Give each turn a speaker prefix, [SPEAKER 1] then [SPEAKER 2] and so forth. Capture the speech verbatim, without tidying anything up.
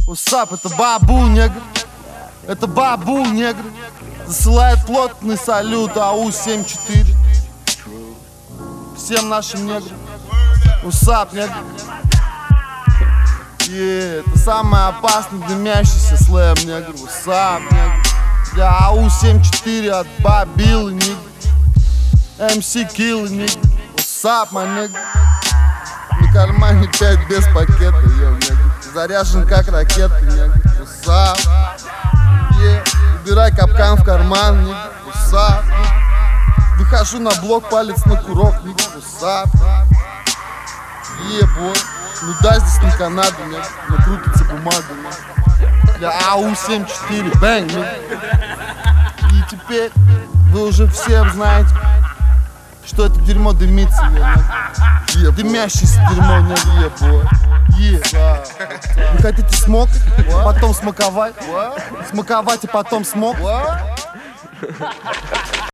[SPEAKER 1] Усап, это бабу, негр. Это бабу, негр. Засылает плотный салют АУ семь четыре всем нашим неграм. Усап, негр. И это самый опасный дымящийся слэм, негр. Усап, негр. Для АУ семь четыре от Бабилы, негр. МС Киллы, негр. Усап, мой негр. На кармане пять без пакета, йо, негр. Заряжен как ракета, негр. Усап. Yeah. Убирай капкан в карман, негр. Усап. Выхожу на блок, палец на курок, негр. Усап. Ебой. Ну да, здесь не Канада, негр. Но крутится бумага, негр. Для АУ семь четыре, бэнг, негр. И теперь вы уже все знаете, что это дерьмо дымится, негр. Дымящееся дерьмо, негр, ебой. Yeah. Вы хотите смок, потом смоковать, смоковать и потом смок.